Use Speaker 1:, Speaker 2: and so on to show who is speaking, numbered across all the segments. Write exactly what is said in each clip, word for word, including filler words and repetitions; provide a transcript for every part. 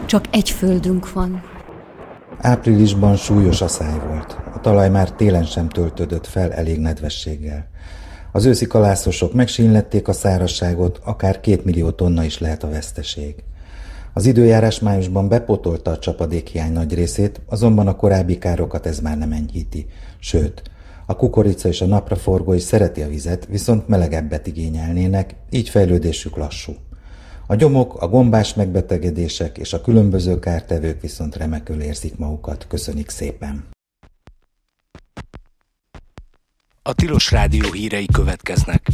Speaker 1: Csak egy földünk van.
Speaker 2: Áprilisban súlyos aszály volt. A talaj már télen sem töltődött fel elég nedvességgel. Az őszi kalászosok megsínlették a szárazságot, akár két millió tonna is lehet a veszteség. Az időjárás májusban bepótolta a csapadékhiány nagy részét, azonban a korábbi károkat ez már nem enyhíti. Sőt, a kukorica és a napraforgó is szereti a vizet, viszont melegebbet igényelnének, így fejlődésük lassú. A gyomok, a gombás megbetegedések és a különböző kártevők viszont remekül érzik magukat. Köszönik szépen!
Speaker 3: A Tilos Rádió hírei következnek.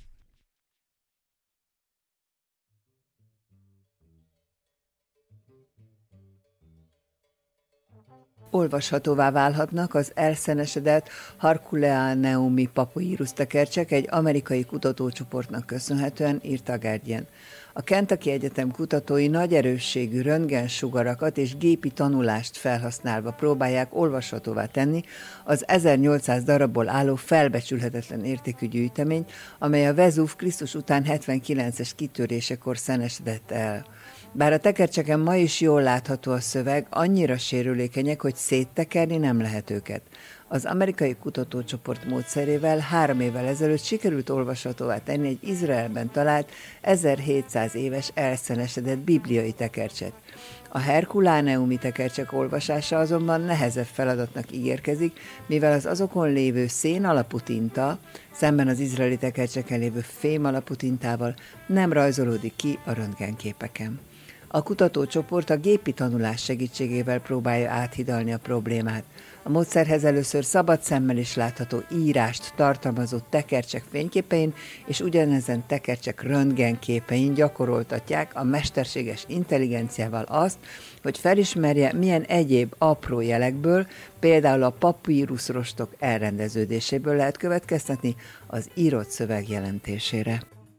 Speaker 4: Olvashatóvá válhatnak az elszenesedett Herculeaneumi papírus tekercsek egy amerikai kutatócsoportnak köszönhetően, írta a Guardian. A Kentucky Egyetem kutatói nagy erősségű röntgensugarakat és gépi tanulást felhasználva próbálják olvashatóvá tenni az ezernyolcszáz darabból álló felbecsülhetetlen értékű gyűjteményt, amely a Vezúv Krisztus után hetvenkilences kitörésekor szenesedett el. Bár a tekercseken ma is jól látható a szöveg, annyira sérülékenyek, hogy széttekerni nem lehet őket. Az amerikai kutatócsoport módszerével három évvel ezelőtt sikerült olvashatóvá tenni egy Izraelben talált ezerhétszáz éves elszenesedett bibliai tekercset. A Herculeaneumi tekercsek olvasása azonban nehezebb feladatnak ígérkezik, mivel az azokon lévő szén alapú tinta, szemben az izraeli tekercseken lévő fém alapú tintával nem rajzolódik ki a röntgenképeken. A kutatócsoport a gépi tanulás segítségével próbálja áthidalni a problémát. A módszerhez először szabad szemmel is látható írást tartalmazó tekercsek fényképein és ugyanezen tekercsek röntgenképein gyakoroltatják a mesterséges intelligenciával azt, hogy felismerje, milyen egyéb apró jelekből, például a papírusrostok elrendeződéséből lehet következtetni az írott szöveg jelentésére.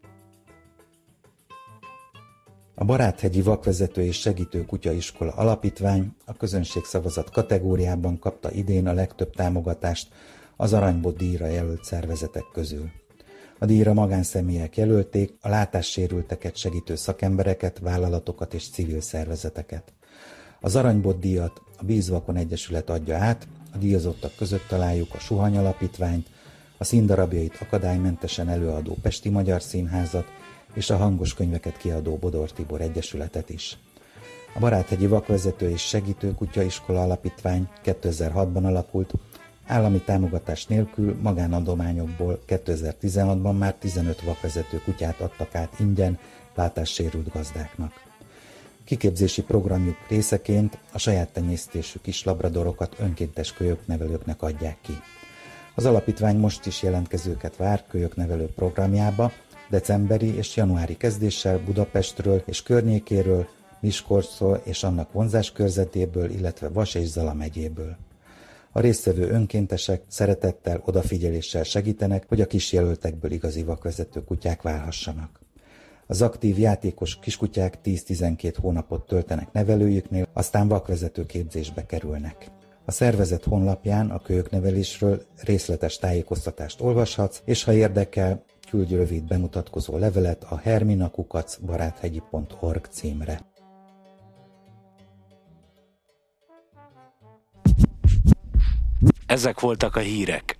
Speaker 2: A Baráthegyi Vakvezető és Segítő Kutyaiskola Alapítvány a közönségszavazat kategóriában kapta idén a legtöbb támogatást az Aranybot díjra jelölt szervezetek közül. A díjra magánszemélyek jelölték a látássérülteket segítő szakembereket, vállalatokat és civil szervezeteket. Az Aranybot díjat a Bízvakon Egyesület adja át, a díjazottak között találjuk a Suhany Alapítványt, a színdarabjait akadálymentesen előadó Pesti Magyar Színházat, és a hangos könyveket kiadó Bodor Tibor Egyesületet is. A Baráthegyi Vakvezető és Segítő Kutyaiskola Alapítvány kétezer-hatban alakult, állami támogatás nélkül magánadományokból kétezer-tizenhatban már tizenöt vakvezető kutyát adtak át ingyen látássérült gazdáknak. Kiképzési programjuk részeként a saját tenyésztésű kis labradorokat önkéntes kölyöknevelőknek adják ki. Az alapítvány most is jelentkezőket vár kölyöknevelő programjába, decemberi és januári kezdéssel Budapestről és környékéről, Miskolcról és annak vonzás körzetéből, illetve Vas és Zala megyéből. A résztvevő önkéntesek szeretettel, odafigyeléssel segítenek, hogy a kisjelöltekből igazi vakvezető kutyák válhassanak. Az aktív játékos kiskutyák tíz-tizenkét hónapot töltenek nevelőjüknél, aztán vakvezető képzésbe kerülnek. A szervezet honlapján a kölyöknevelésről részletes tájékoztatást olvashatsz, és ha érdekel, küldj rövid bemutatkozó levelet a hermina kukac baráthegyi pont org címre.
Speaker 3: Ezek voltak a hírek.